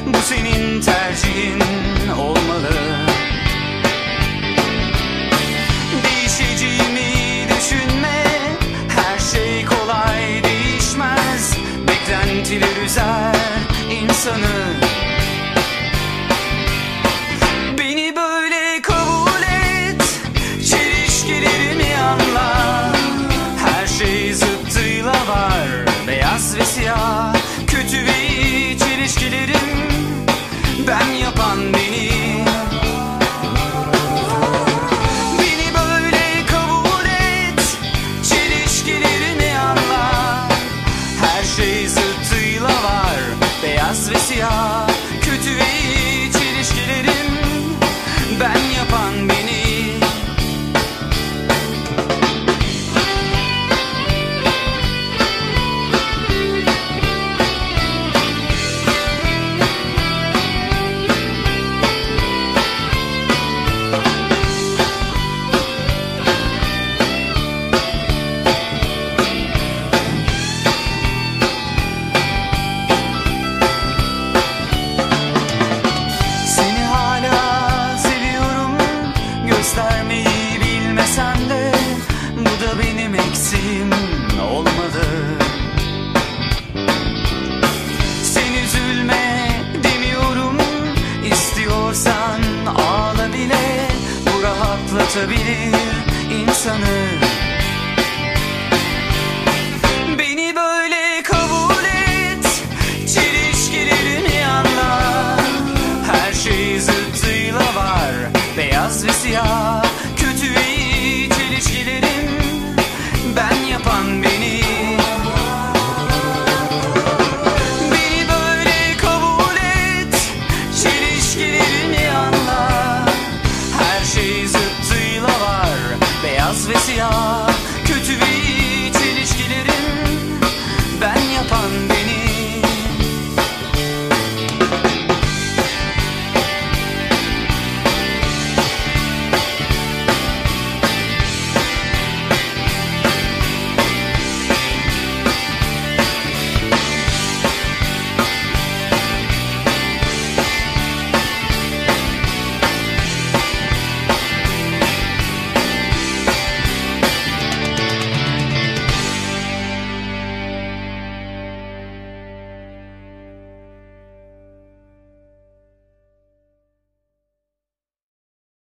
Bu senin tercihin olmalı. Değişeceğimi düşünme, her şey kolay değişmez. Beklentiler üzer insanı. Beni böyle kabul et, çelişkilerimi anla. Her şey zıttıyla var, beyaz ve siyah. Kötü ve iyi çelişkilerim, ben yapan beni. Beni böyle kabul et, çelişkilerimi anla. Her şey zıttıyla var, beyaz ve siyah. Kötü ve iyi çelişkilerim, ben yapan beni. Göstermeyi bilmesen de bu da benim eksiğim olmalı. Sen üzülme demiyorum, istiyorsan ağla bile. Bu rahatlatabilir insanı.